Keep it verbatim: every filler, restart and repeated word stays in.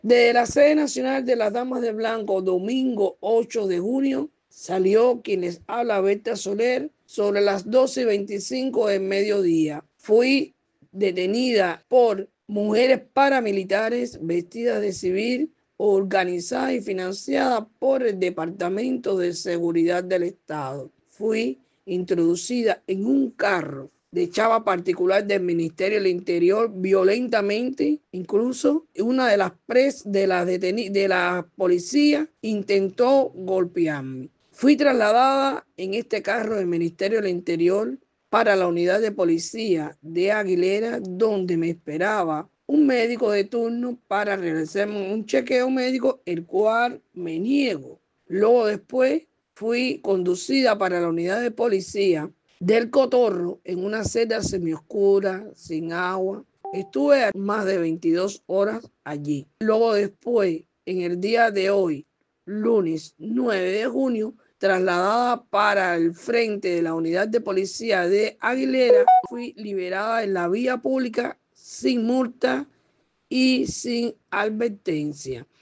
De la sede nacional de las Damas de Blanco, domingo ocho de junio, salió quien les habla, Berta Soler, sobre las doce y veinticinco del mediodía. Fui detenida por mujeres paramilitares vestidas de civil, organizada y financiada por el Departamento de Seguridad del Estado. Fui introducida en un carro de chava particular del Ministerio del Interior violentamente. Incluso una de las pres de la, de la policía intentó golpearme. Fui trasladada en este carro del Ministerio del Interior para la unidad de policía de Aguilera, donde me esperaba un médico de turno para realizarme un chequeo médico, el cual me niego. Luego después fui conducida para la unidad de policía del Cotorro en una celda semioscura, sin agua. Estuve más de veintidós horas allí. Luego después, en el día de hoy, lunes nueve de junio, trasladada para el frente de la unidad de policía de Aguilera, fui liberada en la vía pública sin multa y sin advertencia.